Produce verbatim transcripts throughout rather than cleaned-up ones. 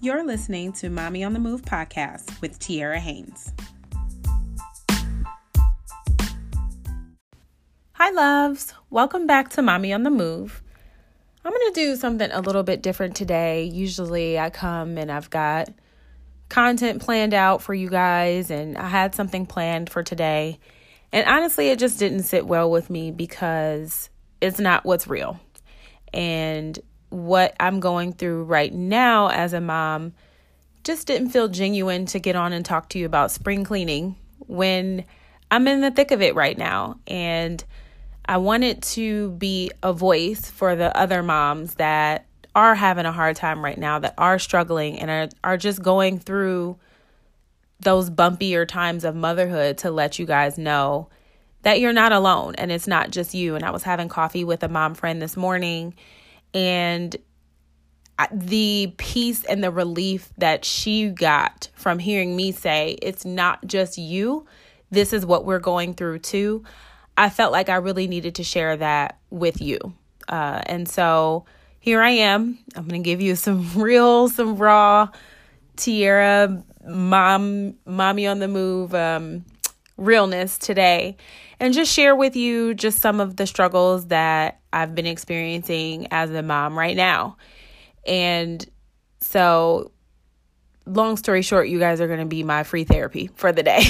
You're listening to Mommy on the Move podcast with Tiara Haynes. Hi, loves. Welcome back to Mommy on the Move. I'm going to do something a little bit different today. Usually I come and I've got content planned out for you guys, and I had something planned for today. And honestly, it just didn't sit well with me because it's not what's real. And what I'm going through right now as a mom just didn't feel genuine to get on and talk to you about spring cleaning when I'm in the thick of it right now. And I wanted to be a voice for the other moms that are having a hard time right now, that are struggling and are, are just going through those bumpier times of motherhood, to let you guys know that you're not alone and it's not just you. And I was having coffee with a mom friend this morning, and the peace and the relief that she got from hearing me say, it's not just you, this is what we're going through too. I felt like I really needed to share that with you. Uh, and so here I am. I'm going to give you some real, some raw Tiara mom, mommy on the move um, realness today, and just share with you just some of the struggles that I've been experiencing as a mom right now. And so long story short, you guys are going to be my free therapy for the day.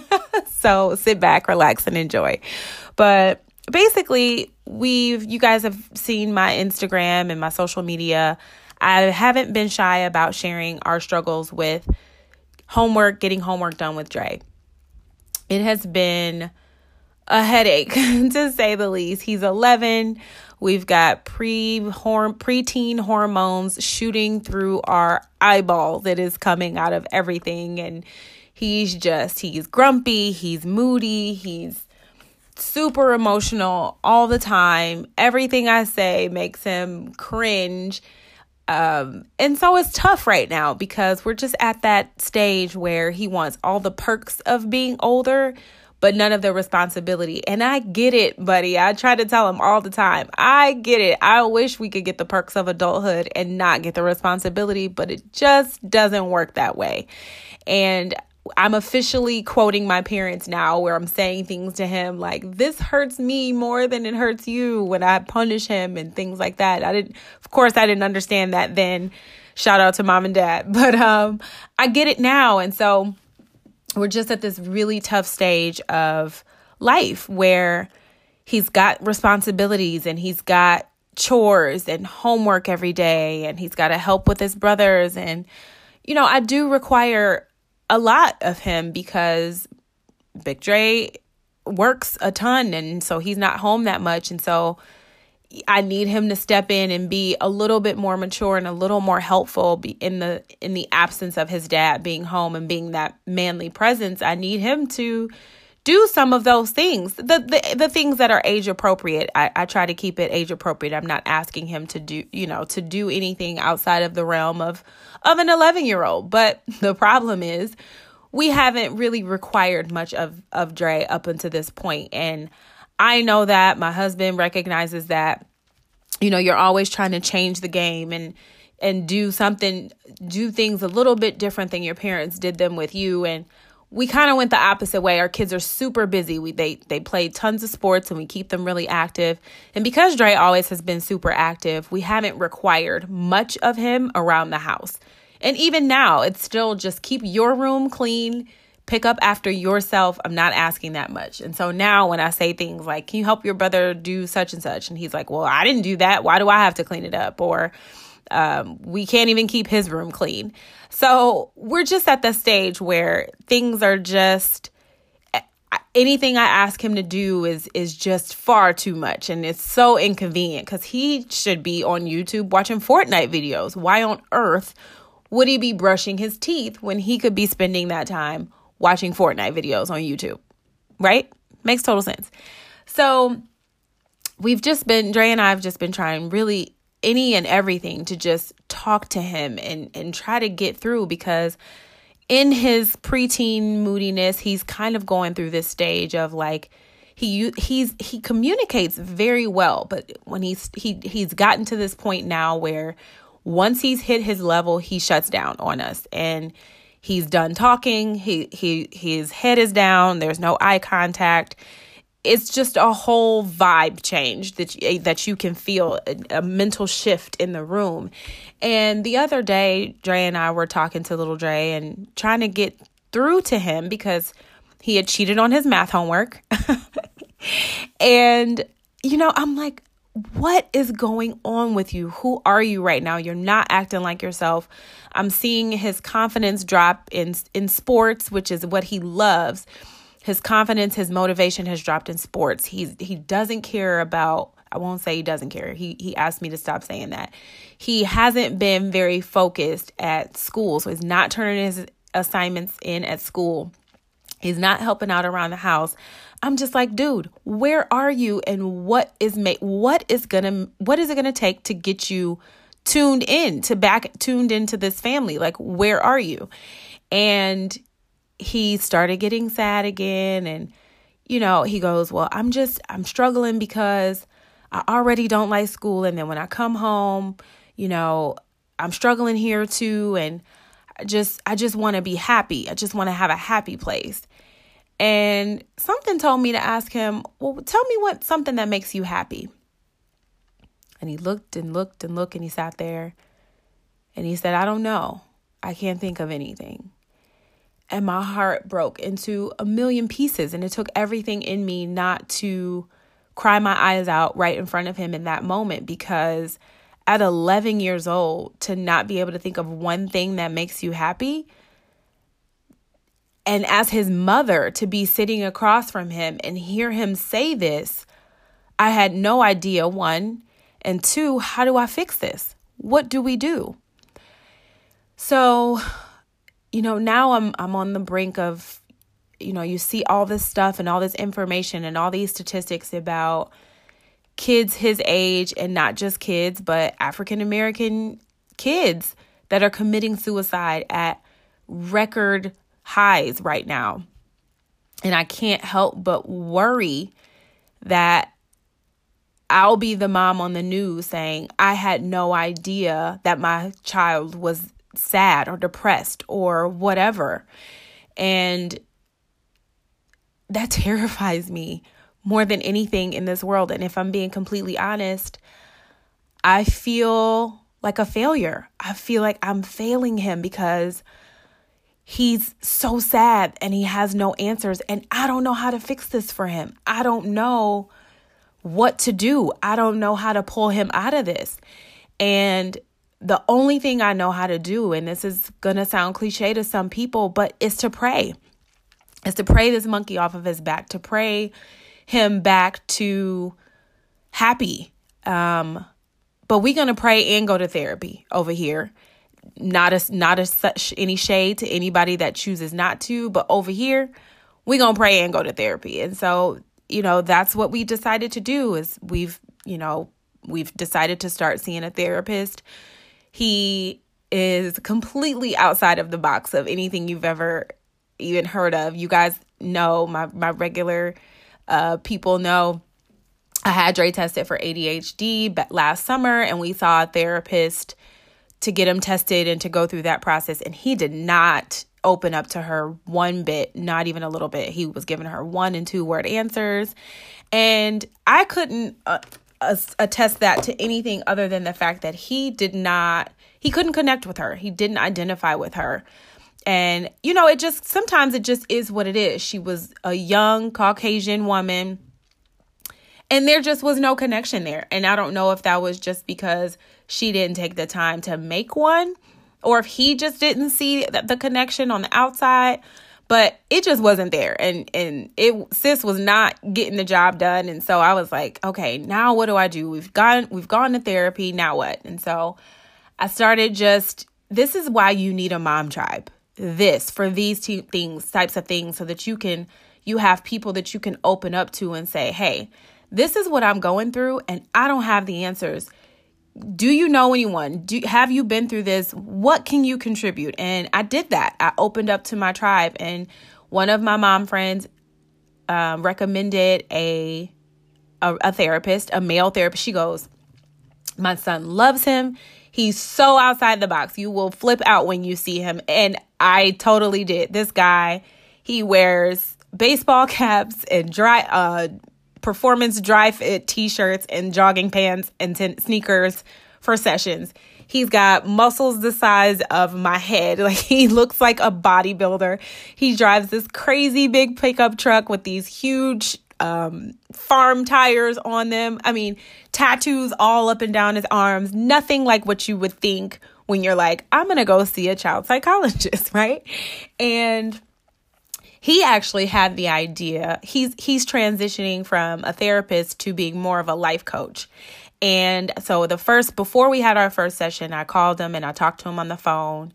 So sit back, relax, and enjoy. But basically, we've, you guys have seen my Instagram and my social media. I haven't been shy about sharing our struggles with homework, getting homework done with Dre. It has been a headache, to say the least. He's eleven. We've got pre preteen hormones shooting through our eyeballs. It is coming out of everything. And he's just, he's grumpy. He's moody. He's super emotional all the time. Everything I say makes him cringe. Um, and so it's tough right now because we're just at that stage where he wants all the perks of being older, but none of the responsibility. And I get it, buddy. I try to tell him all the time, I get it. I wish we could get the perks of adulthood and not get the responsibility, but it just doesn't work that way. And I'm officially quoting my parents now, where I'm saying things to him like, this hurts me more than it hurts you when I punish him and things like that. I didn't, of course, I didn't understand that then. Shout out to mom and dad. But um, I get it now. And so we're just at this really tough stage of life where he's got responsibilities and he's got chores and homework every day, and he's got to help with his brothers. And, you know, I do require a lot of him because Big Dre works a ton, and so he's not home that much. And so I need him to step in and be a little bit more mature and a little more helpful in the in the absence of his dad being home and being that manly presence. I need him to do some of those things, the the, the things that are age appropriate. I, I try to keep it age appropriate. I'm not asking him to do, you know, to do anything outside of the realm of of an eleven year old. But the problem is we haven't really required much of, of Dre up until this point. And I know that my husband recognizes that, you know, you're always trying to change the game and and do something, do things a little bit different than your parents did them with you. And we kind of went the opposite way. Our kids are super busy. We they they play tons of sports and we keep them really active. And because Dre always has been super active, we haven't required much of him around the house. And even now, it's still just keep your room clean, pick up after yourself. I'm not asking that much. And so now when I say things like, can you help your brother do such and such? And he's like, well, I didn't do that. Why do I have to clean it up? Or um, we can't even keep his room clean. So we're just at the stage where things are just, anything I ask him to do is is just far too much. And it's so inconvenient because he should be on YouTube watching Fortnite videos. Why on earth would he be brushing his teeth when he could be spending that time watching Fortnite videos on YouTube? Right? Makes total sense. So we've just been, Dre and I have just been trying really any and everything to just talk to him and, and try to get through, because in his preteen moodiness, he's kind of going through this stage of like, he he's he communicates very well, but when he's he he's gotten to this point now where once he's hit his level, he shuts down on us, and he's done talking. He he his head is down. There's no eye contact. It's just a whole vibe change that you, that you can feel, a, a mental shift in the room. And the other day, Dre and I were talking to little Dre and trying to get through to him because he had cheated on his math homework. And, you know, I'm like, what is going on with you? Who are you right now? You're not acting like yourself. I'm seeing his confidence drop in in sports, which is what he loves. His confidence, his motivation has dropped in sports. He's he doesn't care about, I won't say he doesn't care. He he asked me to stop saying that. He hasn't been very focused at school. So he's not turning his assignments in at school. He's not helping out around the house. I'm just like, dude, where are you? And what is ma- what is gonna what is it gonna take to get you tuned in, to back tuned into this family? Like, where are you? And he started getting sad again. And, you know, he goes, well, I'm just, I'm struggling because I already don't like school. And then when I come home, you know, I'm struggling here too. And I just, I just want to be happy. I just want to have a happy place. And something told me to ask him, well, tell me what, something that makes you happy. And he looked and looked and looked and he sat there and he said, I don't know. I can't think of anything. And my heart broke into a million pieces. And it took everything in me not to cry my eyes out right in front of him in that moment, because at eleven years old, to not be able to think of one thing that makes you happy. And as his mother, to be sitting across from him and hear him say this, I had no idea, one. And two, how do I fix this? What do we do? So, you know, now I'm I'm on the brink of, you know, you see all this stuff and all this information and all these statistics about kids his age, and not just kids, but African American kids that are committing suicide at record highs right now. And I can't help but worry that I'll be the mom on the news saying, I had no idea that my child was sad or depressed or whatever. And that terrifies me more than anything in this world. And if I'm being completely honest, I feel like a failure. I feel like I'm failing him because he's so sad and he has no answers. And I don't know how to fix this for him. I don't know what to do. I don't know how to pull him out of this. And the only thing I know how to do, and this is going to sound cliche to some people, but is to pray. Is to pray this monkey off of his back, to pray him back to happy. Um, but we're going to pray and go to therapy over here. Not as, not as such any shade to anybody that chooses not to, but over here, we're going to pray and go to therapy. And so, you know, that's what we decided to do is we've, you know, we've decided to start seeing a therapist. He is completely outside of the box of anything you've ever even heard of. You guys know, my, my regular uh, people know, I had Dre tested for A D H D last summer, and we saw a therapist to get him tested and to go through that process. And he did not open up to her one bit, not even a little bit. He was giving her one and two word answers. And I couldn't uh, attest that to anything other than the fact that he did not, he couldn't connect with her. He didn't identify with her. And, you know, it just, sometimes it just is what it is. She was a young Caucasian woman, and there just was no connection there. And I don't know if that was just because she didn't take the time to make one, or if he just didn't see the, the connection on the outside, but it just wasn't there. And, and it, sis was not getting the job done. And so I was like, okay, now what do I do? We've gone, we've gone to therapy. Now what? And so I started just, this is why you need a mom tribe. This for these two things, types of things, so that you can, you have people that you can open up to and say, hey, this is what I'm going through and I don't have the answers. Do you know anyone? Do have you been through this? What can you contribute? And I did that. I opened up to my tribe, and one of my mom friends um, recommended a, a a therapist, a male therapist. She goes, my son loves him. He's so outside the box. You will flip out when you see him. And I totally did. This guy, he wears baseball caps and dry uh, performance dry fit t-shirts and jogging pants and t- sneakers for sessions. He's got muscles the size of my head. Like, he looks like a bodybuilder. He drives this crazy big pickup truck with these huge um, farm tires on them. I mean, tattoos all up and down his arms. Nothing like what you would think when you're like, I'm going to go see a child psychologist, right? And he actually had the idea. He's he's transitioning from a therapist to being more of a life coach. And so the first, before we had our first session, I called him and I talked to him on the phone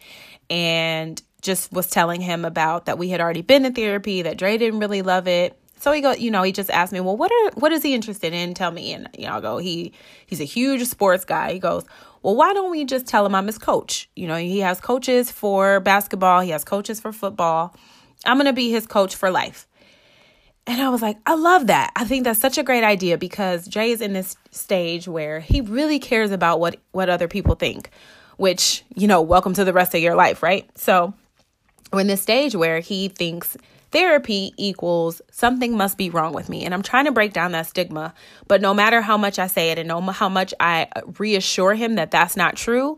and just was telling him about that we had already been in therapy, that Dre didn't really love it. So he go, you know, he just asked me, well, what are, what is he interested in? Tell me. And, you know, I'll go, he, he's a huge sports guy. He goes, well, why don't we just tell him I'm his coach? You know, he has coaches for basketball. He has coaches for football. I'm going to be his coach for life. And I was like, I love that. I think that's such a great idea because Dre is in this stage where he really cares about what, what other people think, which, you know, welcome to the rest of your life, right? So we're in this stage where he thinks therapy equals something must be wrong with me. And I'm trying to break down that stigma. But no matter how much I say it and no how much I reassure him that that's not true,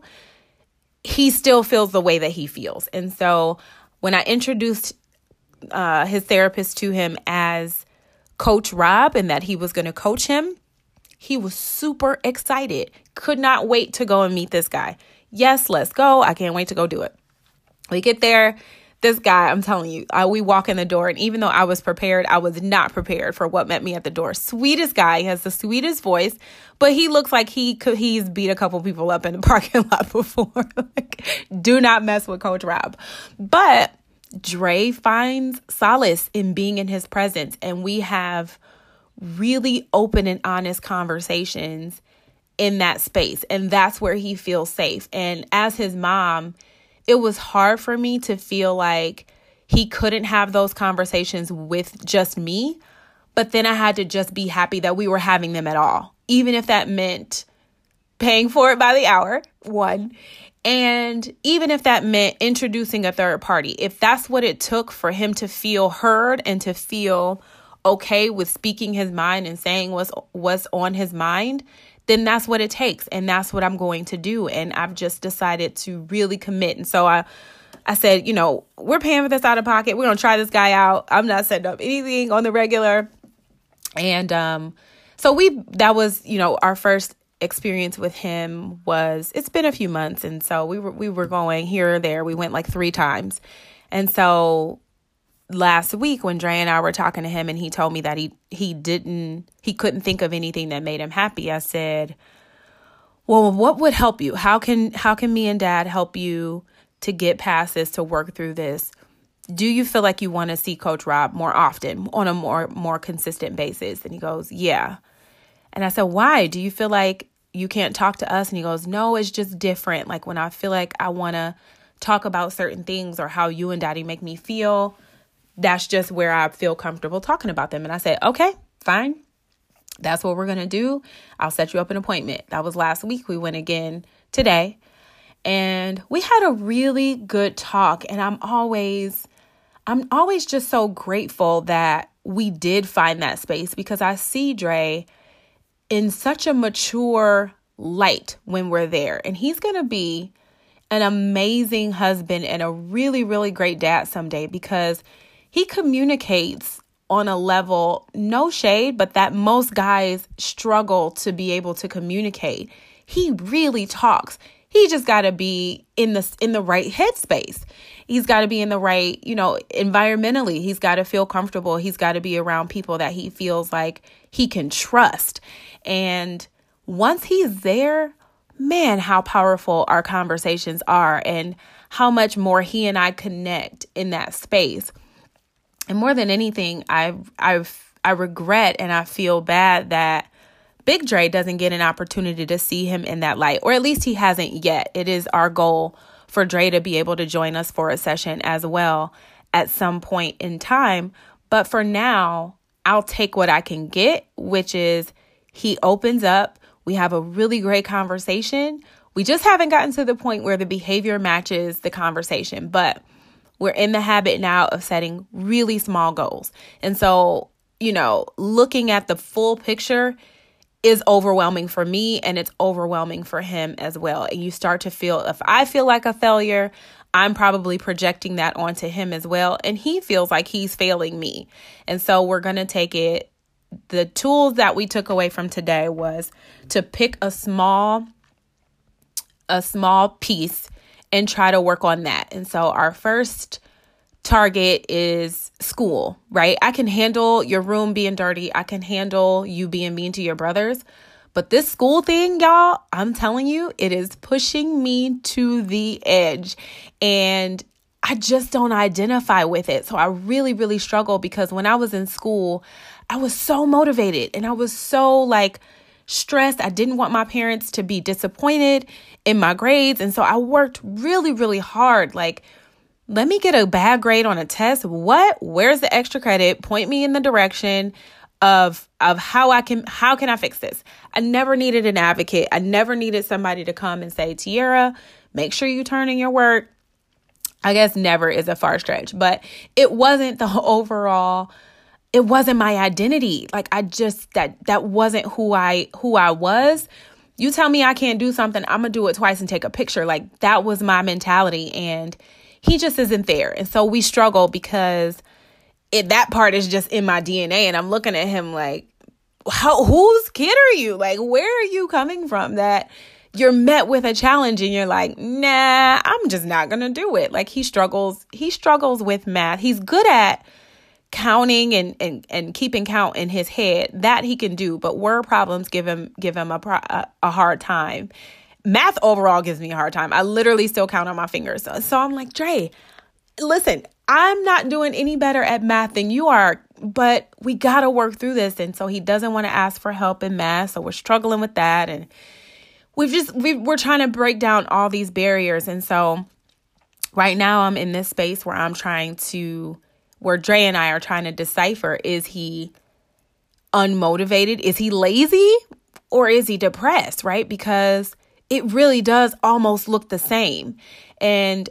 he still feels the way that he feels. And so when I introduced uh, his therapist to him as Coach Rob and that he was going to coach him, he was super excited. Could not wait to go and meet this guy. Yes, let's go. I can't wait to go do it. We get there. This guy, I'm telling you, I, we walk in the door, and even though I was prepared, I was not prepared for what met me at the door. Sweetest guy. He has the sweetest voice, but he looks like he could, he's beat a couple people up in the parking lot before. Like, do not mess with Coach Rob. But Dre finds solace in being in his presence, and we have really open and honest conversations in that space, and that's where he feels safe. And as his mom, it was hard for me to feel like he couldn't have those conversations with just me. But then I had to just be happy that we were having them at all, even if that meant paying for it by the hour, one. And even if that meant introducing a third party, if that's what it took for him to feel heard and to feel okay with speaking his mind and saying what's, what's on his mind, then that's what it takes. And that's what I'm going to do. And I've just decided to really commit. And so I, I said, you know, we're paying for this out of pocket. We're going to try this guy out. I'm not setting up anything on the regular. And um, so we, that was, you know, our first experience with him was, it's been a few months. And so we were, we were going here or there. We went like three times. And so last week when Dre and I were talking to him and he told me that he he didn't, he couldn't think of anything that made him happy, I said, well, what would help you? How can, how can me and Dad help you to get past this, to work through this? Do you feel like you want to see Coach Rob more often on a more, more consistent basis? And he goes, yeah. And I said, why? Do you feel like you can't talk to us? And he goes, no, it's just different. Like when I feel like I want to talk about certain things or how you and Daddy make me feel, that's just where I feel comfortable talking about them. And I said, okay, fine. That's what we're going to do. I'll set you up an appointment. That was last week. We went again today and we had a really good talk. And I'm always, I'm always just so grateful that we did find that space because I see Dre in such a mature light when we're there. And he's going to be an amazing husband and a really, really great dad someday because he communicates on a level, no shade, but that most guys struggle to be able to communicate. He really talks. He just got to be in the in the right headspace. He's got to be in the right, you know, environmentally. He's got to feel comfortable. He's got to be around people that he feels like he can trust. And once he's there, man, how powerful our conversations are and how much more he and I connect in that space. And more than anything, I I've I regret and I feel bad that Big Dre doesn't get an opportunity to see him in that light, or at least he hasn't yet. It is our goal for Dre to be able to join us for a session as well at some point in time. But for now, I'll take what I can get, which is he opens up. We have a really great conversation. We just haven't gotten to the point where the behavior matches the conversation, but we're in the habit now of setting really small goals. And so, you know, looking at the full picture is overwhelming for me, and it's overwhelming for him as well. And you start to feel, if I feel like a failure, I'm probably projecting that onto him as well. And he feels like he's failing me. And so we're going to take it. The tools that we took away from today was to pick a small, a small piece and try to work on that. And so our first target is school, right? I can handle your room being dirty. I can handle you being mean to your brothers. But this school thing, y'all, I'm telling you, it is pushing me to the edge. And I just don't identify with it. So I really, really struggle, because when I was in school, I was so motivated and I was so like stressed. I didn't want my parents to be disappointed in my grades. And so I worked really, really hard. Like, let me get a bad grade on a test. What? Where's the extra credit? Point me in the direction of of how I can how can I fix this? I never needed an advocate. I never needed somebody to come and say, Tiara, make sure you turn in your work. I guess never is a far stretch, but it wasn't the overall, it wasn't my identity. Like I just that that wasn't who I who I was. You tell me I can't do something, I'm gonna do it twice and take a picture. Like that was my mentality, and he just isn't there. And so we struggle because it, that part is just in my D N A. And I'm looking at him like, how, whose kid are you? Like, where are you coming from that you're met with a challenge and you're like, nah, I'm just not going to do it. Like he struggles. He struggles with math. He's good at counting and, and, and keeping count in his head. That he can do. But word problems give him, give him a, a, a hard time. Math overall gives me a hard time. I literally still count on my fingers. So, so I'm like, Dre, listen, I'm not doing any better at math than you are, but we got to work through this. And so he doesn't want to ask for help in math. So we're struggling with that. And we've just, we we're trying to break down all these barriers. And so right now I'm in this space where I'm trying to, where Dre and I are trying to decipher, is he unmotivated? Is he lazy? Or is he depressed? Right? Because it really does almost look the same. And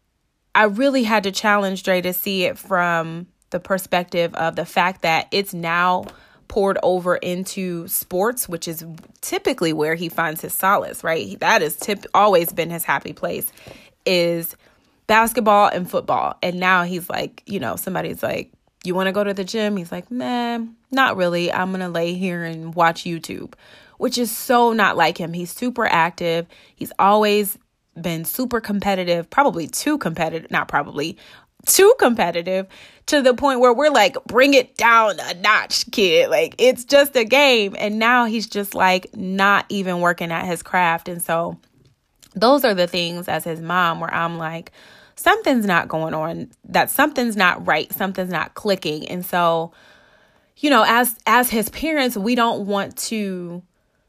I really had to challenge Dre to see it from the perspective of the fact that it's now poured over into sports, which is typically where he finds his solace, right? That has tip- always been his happy place, is basketball and football. And now he's like, you know, somebody's like, you want to go to the gym? He's like, nah, not really. I'm going to lay here and watch YouTube, which is so not like him. He's super active. He's always been super competitive, probably too competitive, not probably, too competitive, to the point where we're like, bring it down a notch, kid. Like, it's just a game. And now he's just like not even working at his craft. And so those are the things as his mom where I'm like, something's not going on, that something's not right, something's not clicking. And so, you know, as as his parents, we don't want to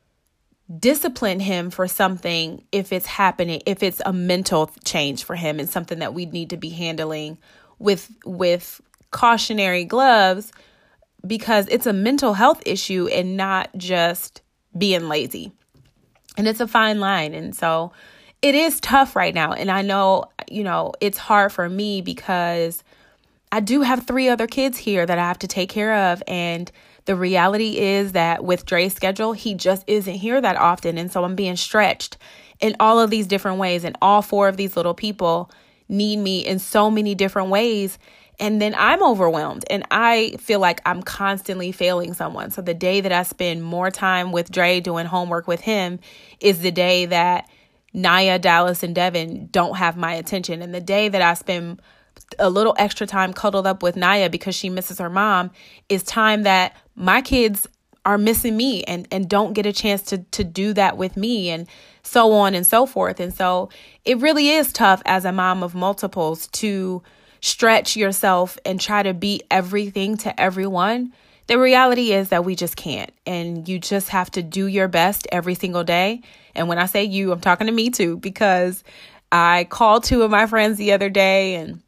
discipline him for something if it's happening, if it's a mental change for him and something that we need to be handling with with cautionary gloves, because it's a mental health issue and not just being lazy. And it's a fine line. And so it is tough right now. And I know, you know, it's hard for me because I do have three other kids here that I have to take care of. And the reality is that with Dre's schedule, he just isn't here that often. And so I'm being stretched in all of these different ways. And all four of these little people need me in so many different ways. And then I'm overwhelmed and I feel like I'm constantly failing someone. So the day that I spend more time with Dre doing homework with him is the day that Naya, Dallas, and Devin don't have my attention. And the day that I spend a little extra time cuddled up with Naya because she misses her mom is time that my kids are missing me and, and don't get a chance to, to do that with me, and so on and so forth. And so it really is tough as a mom of multiples to stretch yourself and try to be everything to everyone. The reality is that we just can't. And you just have to do your best every single day. And when I say you, I'm talking to me too, because I called two of my friends the other day and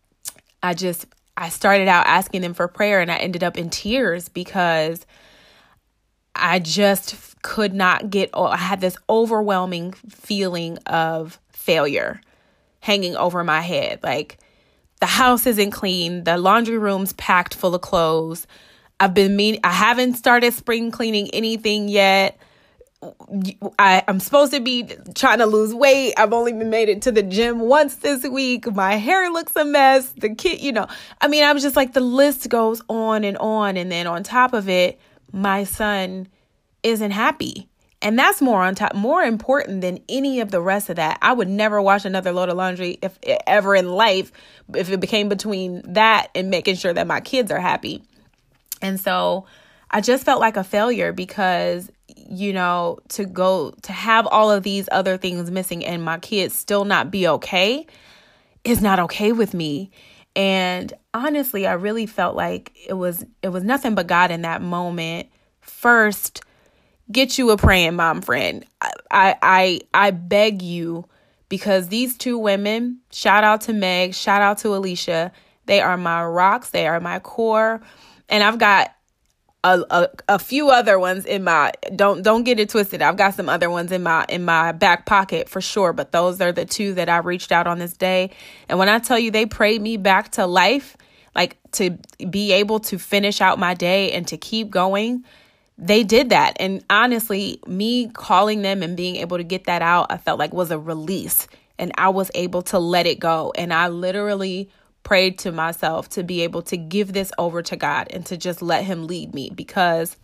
I just, I started out asking them for prayer and I ended up in tears because I just could not get, I had this overwhelming feeling of failure hanging over my head. Like, the house isn't clean. The laundry room's packed full of clothes. I've been mean. I haven't started spring cleaning anything yet. I, I'm supposed to be trying to lose weight. I've only been made it to the gym once this week. My hair looks a mess. The kid, you know, I mean, I was just like, the list goes on and on. And then on top of it, my son isn't happy. And that's more on top, more important than any of the rest of that. I would never wash another load of laundry if ever in life, if it became between that and making sure that my kids are happy. And so I just felt like a failure because, you know, to go to have all of these other things missing and my kids still not be okay is not okay with me. And honestly, I really felt like it was it was nothing but God in that moment. First, get you a praying mom friend. I I I beg you, because these two women, shout out to Meg, shout out to Alicia, they are my rocks, they are my core. And I've got a, a a few other ones in my, don't don't get it twisted. I've got some other ones in my in my back pocket for sure, but those are the two that I reached out on this day. And when I tell you they prayed me back to life, like to be able to finish out my day and to keep going, they did that. And honestly, me calling them and being able to get that out, I felt like was a release, and I was able to let it go. And I literally prayed to myself to be able to give this over to God and to just let him lead me, because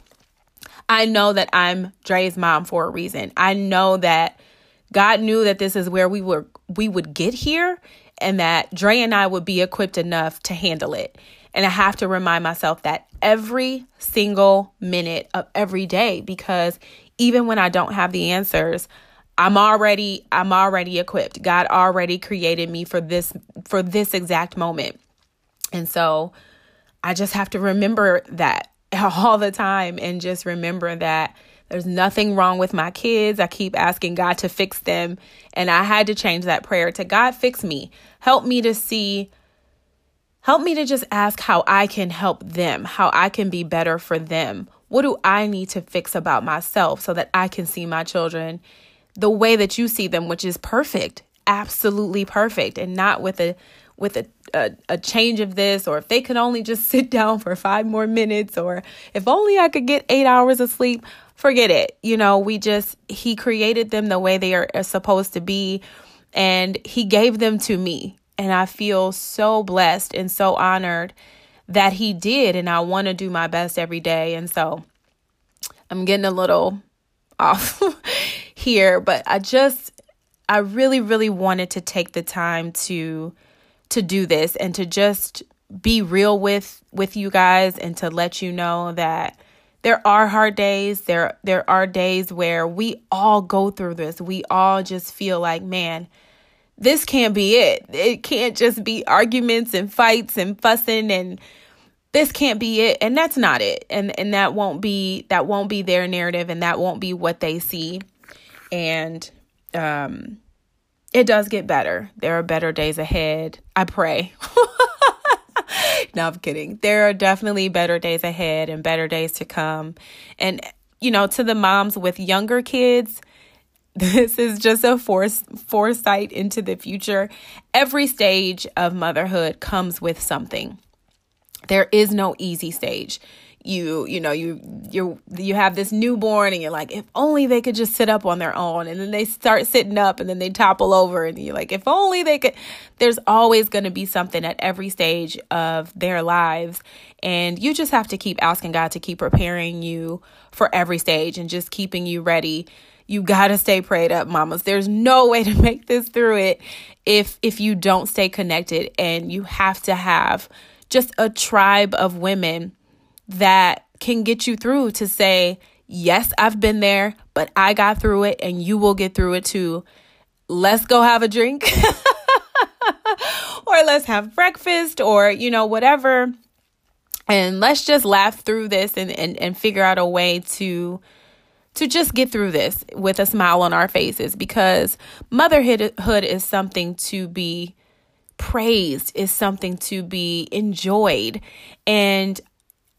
I know that I'm Dre's mom for a reason. I know that God knew that this is where we were, we would get here, and that Dre and I would be equipped enough to handle it. And I have to remind myself that every single minute of every day, because even when I don't have the answers, I'm already, I'm already equipped. God already created me for this, for this exact moment. And so I just have to remember that all the time, and just remember that there's nothing wrong with my kids. I keep asking God to fix them. And I had to change that prayer to God, fix me. Help me to see, help me to just ask how I can help them, how I can be better for them. What do I need to fix about myself so that I can see my children the way that you see them, which is perfect, absolutely perfect, and not with a with a, a a change of this, or if they could only just sit down for five more minutes, or if only I could get eight hours of sleep. Forget it. You know, we just, he created them the way they are, are supposed to be, and he gave them to me. And I feel so blessed and so honored that he did. And I want to do my best every day. And so I'm getting a little off here, but I just, I really, really wanted to take the time to, to do this and to just be real with, with you guys, and to let you know that there are hard days. There, there are days where we all go through this. We all just feel like, man, this can't be it. It can't just be arguments and fights and fussing, and this can't be it. And that's not it. And and that won't be, that won't be their narrative, and that won't be what they see. And um, it does get better. There are better days ahead. I pray. No, I'm kidding. There are definitely better days ahead and better days to come. And, you know, to the moms with younger kids, this is just a force, foresight into the future. Every stage of motherhood comes with something. There is no easy stage. You, you know, you, you, you have this newborn, and you're like, if only they could just sit up on their own. And then they start sitting up, and then they topple over, and you're like, if only they could. There's always going to be something at every stage of their lives. And you just have to keep asking God to keep preparing you for every stage and just keeping you ready. You got to stay prayed up, mamas. There's no way to make this through it if, if you don't stay connected. And you have to have just a tribe of women that can get you through, to say, yes, I've been there, but I got through it, and you will get through it too. Let's go have a drink or let's have breakfast, or, you know, whatever. And let's just laugh through this and, and, and figure out a way to, to just get through this with a smile on our faces, because motherhood is something to be praised, is something to be enjoyed. And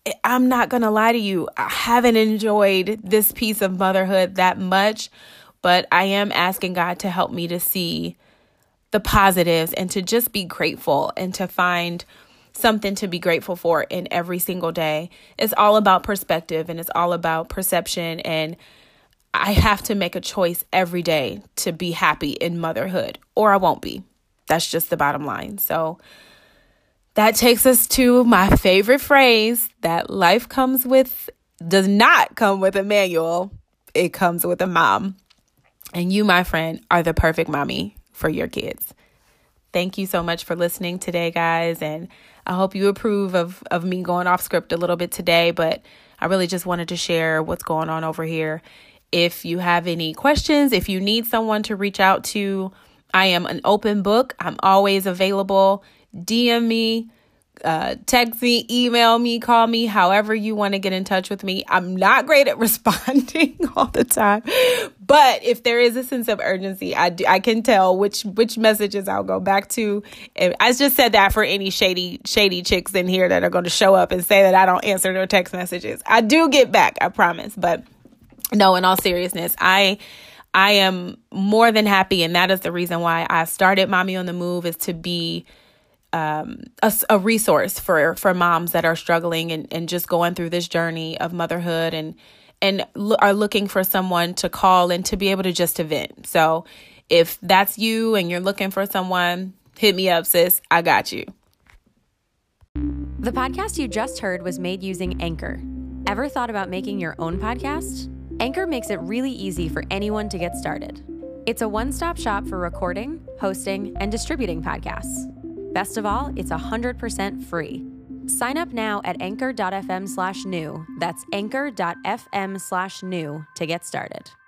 I'm not going to lie to you. I haven't enjoyed this piece of motherhood that much, but I am asking God to help me to see the positives and to just be grateful and to find something to be grateful for in every single day. It's all about perspective and it's all about perception. And I have to make a choice every day to be happy in motherhood, or I won't be. That's just the bottom line. So that takes us to my favorite phrase, that life comes with, does not come with a manual. It comes with a mom. And you, my friend, are the perfect mommy for your kids. Thank you so much for listening today, guys. And I hope you approve of, of me going off script a little bit today, but I really just wanted to share what's going on over here. If you have any questions, if you need someone to reach out to, I am an open book. I'm always available. D M me, uh, text me, email me, call me, however you want to get in touch with me. I'm not great at responding all the time, but if there is a sense of urgency, I do, I can tell which which messages I'll go back to. And I just said that for any shady shady chicks in here that are going to show up and say that I don't answer their text messages. I do get back, I promise. But no, in all seriousness, I I am more than happy, and that is the reason why I started Mommy on the Move, is to be um, a, a resource for, for moms that are struggling and, and just going through this journey of motherhood and and lo- are looking for someone to call and to be able to just to vent. So if that's you and you're looking for someone, hit me up, sis. I got you. The podcast you just heard was made using Anchor. Ever thought about making your own podcast? Anchor makes it really easy for anyone to get started. It's a one-stop shop for recording, hosting, and distributing podcasts. Best of all, it's one hundred percent free. Sign up now at anchor.fm slash new. That's anchor.fm slash new to get started.